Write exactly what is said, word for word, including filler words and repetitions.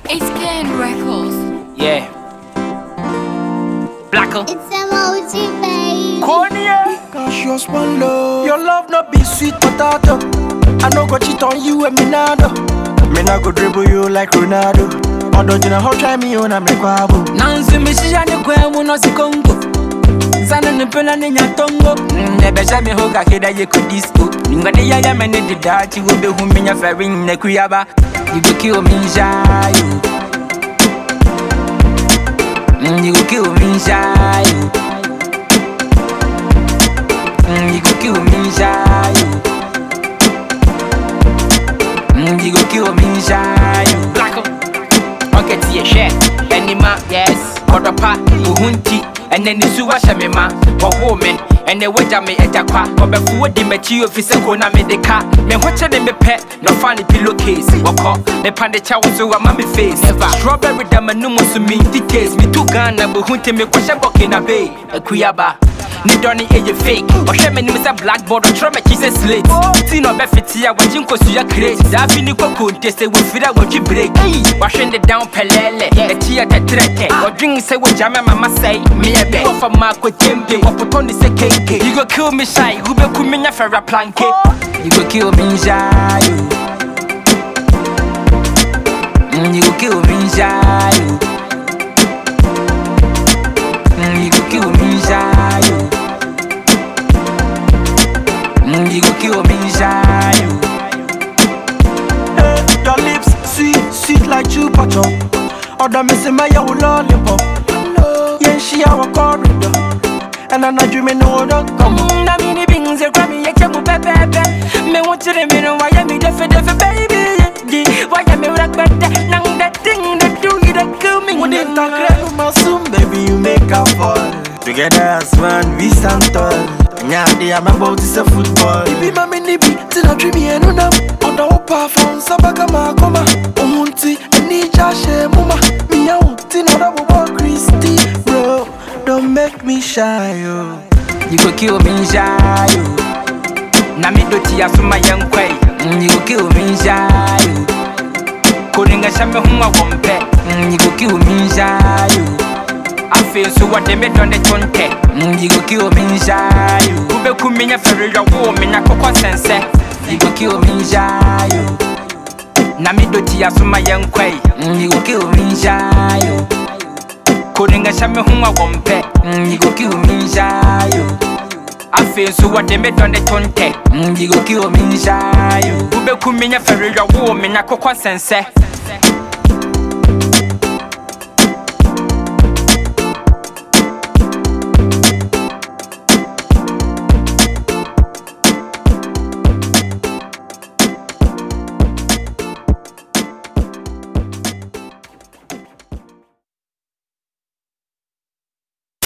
It's Ken Records. Yeah. Blacko. It's emoji, babe. Cornea. Conscious one love. Your love not be sweet potato. I no go cheat on you and me nado. Me not go dribble you like Ronaldo. Although you know how try me on I'm like Wabo. Nanzu mishia ni kwe muno si Congo. Sana nipela ni nyatongo. Nebesha mi hoka kida ye ku disco. Ngade ya ya mene di dachi wobe huminya ferry ne kuyaba. You go kill me shy. You go kill me shy. You go kill me shy. You go kill me shy. Blacko. Okay, see a share. Anima, yes. Kodopa, Uhunti, and then the Suwa Shamima, or woman, and the Waja me at Jaqua, or before the Matio Fisacona made the car. Me watching them a pet, no funny pillowcase. Walk up, the Pandacha was so a mummy face. Never strawberry damanumo to me details. Me two gun, and Uhunti me Kwashabok in a bay, a Kuyaba. Nidoni eye fake or shame me a blackboard or trauma Jesus slate. Tino Befetia watching Kosuya create. Davini Koko test we feel what you break. Washing the down pelele, a tia tetrete. Or drink say what Jama Mama say. Me a bit of a Marco Tempe or put on the cake. You go kill me shy, who be kumina for a plank. You go kill me shy. You go kill me shy. You go kill me shy. You go kill me shy. Hey, your lips sweet, sweet like chupa chop. Other missing my yellow lollipop. Yeah, she our corridor. And I'm not dreaming no don't come. Na mini bings a grammy ya chamu pepe. Me want to the middle why me defe defe baby. Why me rock better? Nang that thing that do you that kill me. When they talk red my soon, baby, you make a fall. Together as one, we stand tall. Yeah, they are my boat is a football. Ibi mami nibi, tina dreamy and unam. On the opa phone, sabaka ma koma. Umunti, eni jashe muma. Me a uti no double ball Christy, bro. Don't make me shy, yo. You go kill me shy. Na me do tia suma young quay. You go kill me shy. Calling a shaman whom I won't pet. You go kill me shy. I feel so what they made on the twenty. You go kill me shy. You be coming a ferry a woman a coco sense. You go kill me shy. Na me do tia suma young quay. You go kill me shy. Calling a shaman whom I won't pet. You go kill me shy. I feel so what they made on the twenty. You go kill me shy. You be coming a ferry a woman a coco sense.